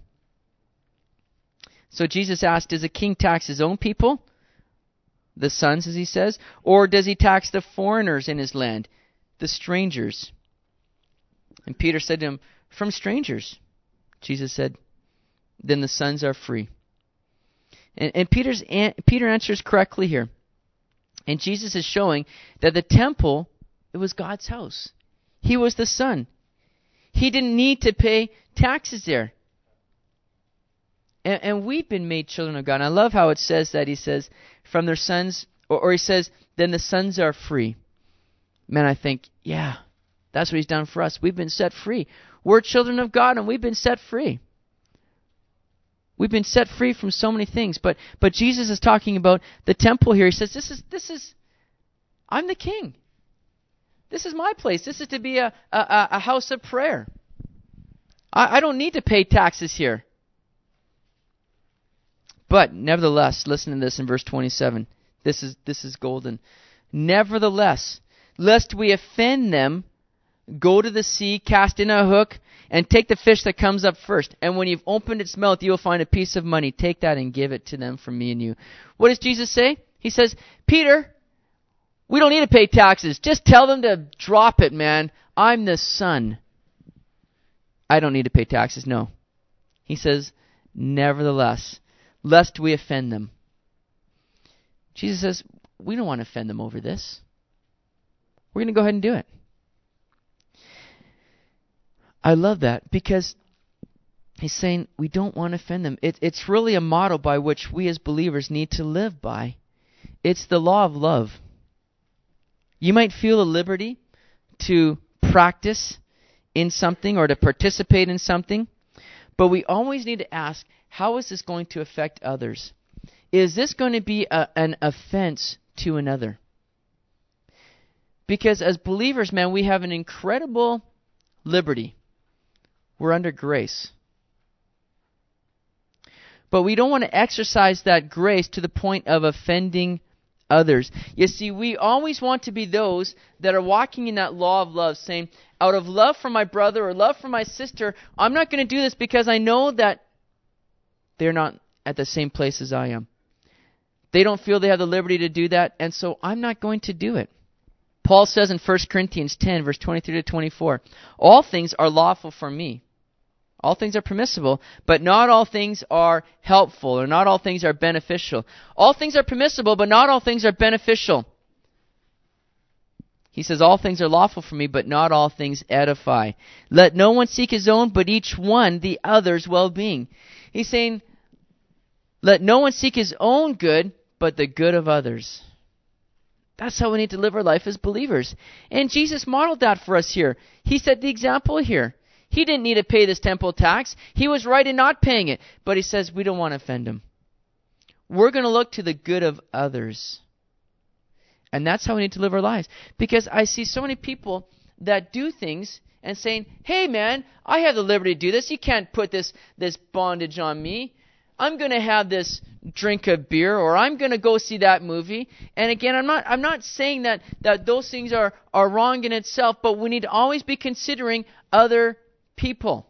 So Jesus asked, does a king tax his own people, the sons, as he says, or does he tax the foreigners in his land, the strangers? And Peter said to him, from strangers. Jesus said, then the sons are free. And, and Peter's an, Peter answers correctly here. And Jesus is showing that the temple, it was God's house. He was the Son. He didn't need to pay taxes there. And, and we've been made children of God. And I love how it says that. He says, from their sons, or, or he says, then the sons are free. Man, I think, yeah, that's what he's done for us. We've been set free. We're children of God, and we've been set free. We've been set free from so many things, but but Jesus is talking about the temple here. He says, "This is this is, I'm the king. This is my place. This is to be a a, a house of prayer. I, I don't need to pay taxes here." But nevertheless, listen to this in verse twenty-seven. This is this is golden. Nevertheless, lest we offend them, go to the sea, cast in a hook, and take the fish that comes up first. And when you've opened its mouth, you will find a piece of money. Take that and give it to them from me and you. What does Jesus say? He says, Peter, we don't need to pay taxes. Just tell them to drop it, man. I'm the Son. I don't need to pay taxes. No. He says, nevertheless, lest we offend them. Jesus says, we don't want to offend them over this. We're going to go ahead and do it. I love that because he's saying we don't want to offend them. It, it's really a model by which we as believers need to live by. It's the law of love. You might feel a liberty to practice in something or to participate in something, But we always need to ask, how is this going to affect others? Is this going to be a, an offense to another? Because as believers, man, we have an incredible liberty. We're under grace. But we don't want to exercise that grace to the point of offending others. You see, we always want to be those that are walking in that law of love, saying, out of love for my brother or love for my sister, I'm not going to do this because I know that they're not at the same place as I am. They don't feel they have the liberty to do that, and so I'm not going to do it. Paul says in First Corinthians ten, verse twenty-three to twenty-four, all things are lawful for me. All things are permissible, but not all things are helpful, or not all things are beneficial. All things are permissible, but not all things are beneficial. He says, all things are lawful for me, but not all things edify. Let no one seek his own, but each one the other's well-being. He's saying, let no one seek his own good, but the good of others. That's how we need to live our life as believers. And Jesus modeled that for us here. He set the example here. He didn't need to pay this temple tax. He was right in not paying it. But he says we don't want to offend him. We're going to look to the good of others. And that's how we need to live our lives. Because I see so many people that do things and saying, hey man, I have the liberty to do this. You can't put this, this bondage on me. I'm going to have this drink of beer, or I'm going to go see that movie. And again, I'm not I'm not saying that, that those things are, are wrong in itself, but we need to always be considering other people.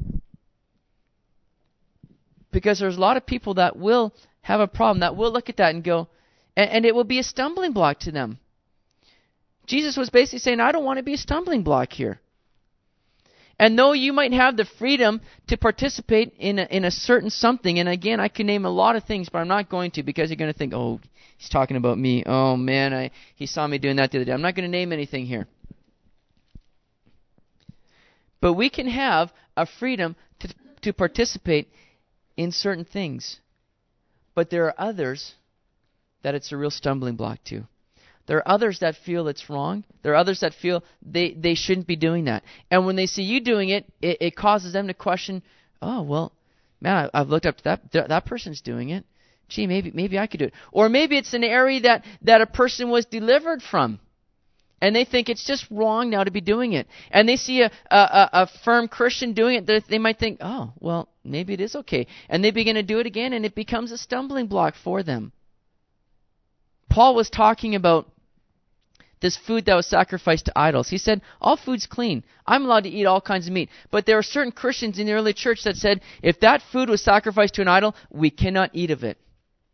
Because there's a lot of people that will have a problem, that will look at that and go, and, and it will be a stumbling block to them. Jesus was basically saying, I don't want to be a stumbling block here. And though you might have the freedom to participate in a, in a certain something, and again, I can name a lot of things, but I'm not going to, because you're going to think, oh, he's talking about me. Oh, man, I, he saw me doing that the other day. I'm not going to name anything here. But we can have a freedom to, to participate in certain things. But there are others that it's a real stumbling block to. There are others that feel it's wrong. There are others that feel they, they shouldn't be doing that. And when they see you doing it, it, it causes them to question, oh, well, man, I've looked up to that. Th- that person's doing it. Gee, maybe maybe I could do it. Or maybe it's an area that, that a person was delivered from. And they think it's just wrong now to be doing it. And they see a, a, a firm Christian doing it, they, they might think, oh, well, maybe it is okay. And they begin to do it again, and it becomes a stumbling block for them. Paul was talking about this food that was sacrificed to idols. He said, all food's clean. I'm allowed to eat all kinds of meat. But there are certain Christians in the early church that said, if that food was sacrificed to an idol, we cannot eat of it.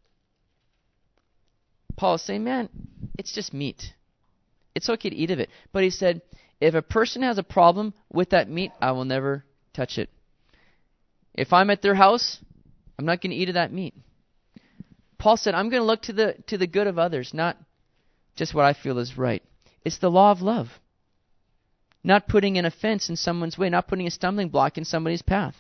Paul is saying, man, it's just meat. It's okay to eat of it. But he said, if a person has a problem with that meat, I will never touch it. If I'm at their house, I'm not going to eat of that meat. Paul said, I'm going to look to the to the good of others, not just what I feel is right. It's the law of love. Not putting an offense in someone's way, not putting a stumbling block in somebody's path.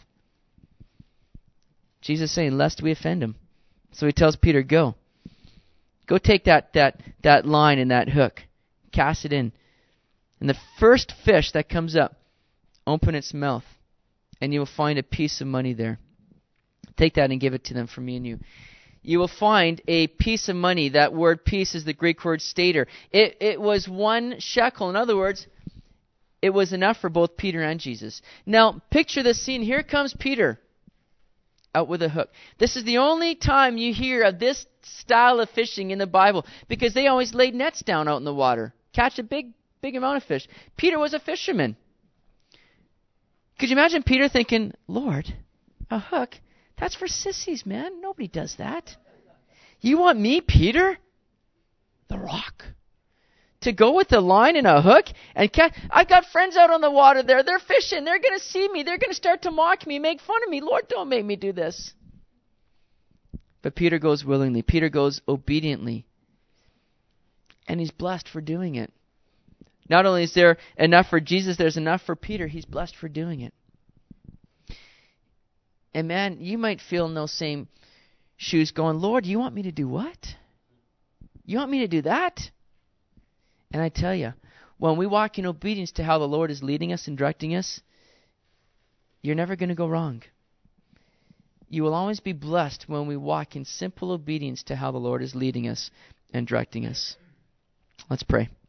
Jesus is saying, lest we offend him. So he tells Peter, go. Go take that, that, that line and that hook. Cast it in. And the first fish that comes up, open its mouth. And you will find a piece of money there. Take that and give it to them for me and you. You will find a piece of money. That word piece is the Greek word stater. It, it was one shekel. In other words, it was enough for both Peter and Jesus. Now, picture this scene. Here comes Peter out with a hook. This is the only time you hear of this style of fishing in the Bible, because they always laid nets down out in the water, catch a big, big amount of fish. Peter was a fisherman. Could you imagine Peter thinking, Lord, a hook? That's for sissies, man. Nobody does that. You want me, Peter, the rock, to go with a line and a hook and catch? I've got friends out on the water there. They're fishing. They're going to see me. They're going to start to mock me, make fun of me. Lord, don't make me do this. But Peter goes willingly. Peter goes obediently. And he's blessed for doing it. Not only is there enough for Jesus, there's enough for Peter. He's blessed for doing it. And man, you might feel in those same shoes going, Lord, you want me to do what? You want me to do that? And I tell you, when we walk in obedience to how the Lord is leading us and directing us, you're never going to go wrong. you will always be blessed when we walk in simple obedience to how the Lord is leading us and directing us. Let's pray.